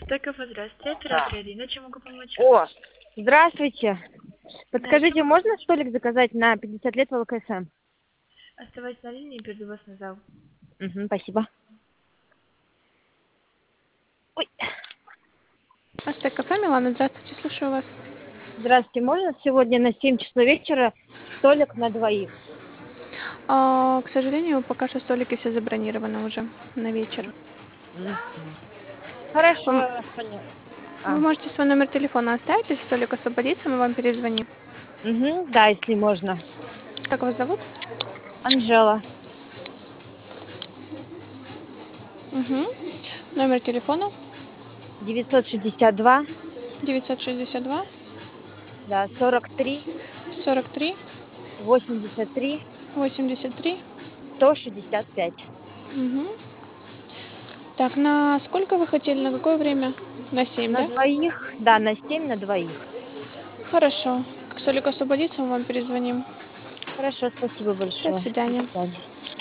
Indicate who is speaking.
Speaker 1: Стекова, здравствуйте, оператор Ирина, чем могу помочь?
Speaker 2: О, здравствуйте.
Speaker 1: Да, чем
Speaker 2: Подскажите,
Speaker 1: могу
Speaker 2: можно
Speaker 1: помочь?
Speaker 2: столик заказать на 50 лет в ЛКСМ?
Speaker 1: Оставайтесь на линии, перейду вас на зал.
Speaker 2: Угу, спасибо. Ой.
Speaker 3: Астек кафе, Милана, здравствуйте, слушаю вас.
Speaker 2: Здравствуйте, можно сегодня на 7 часов вечера столик на двоих?
Speaker 3: К сожалению, пока что столики все забронированы уже на вечер.
Speaker 2: Хорошо,
Speaker 3: Вы,
Speaker 2: понятно.
Speaker 3: вы можете свой номер телефона оставить, если столик освободится, мы вам перезвоним.
Speaker 2: Угу, да, если можно.
Speaker 3: Как вас зовут?
Speaker 2: Анжела.
Speaker 3: Угу. Номер телефона
Speaker 2: 962,
Speaker 3: 962
Speaker 2: да, 43,
Speaker 3: 43
Speaker 2: 83,
Speaker 3: 83.
Speaker 2: 165.
Speaker 3: Угу. Так, на сколько вы хотели, на какое время? На 7,
Speaker 2: На
Speaker 3: да?
Speaker 2: двоих, да, на 7 на двоих.
Speaker 3: Хорошо. Как столик освободится, мы вам перезвоним.
Speaker 2: Хорошо, спасибо
Speaker 3: До
Speaker 2: большое. До
Speaker 3: свидания.
Speaker 2: свидания.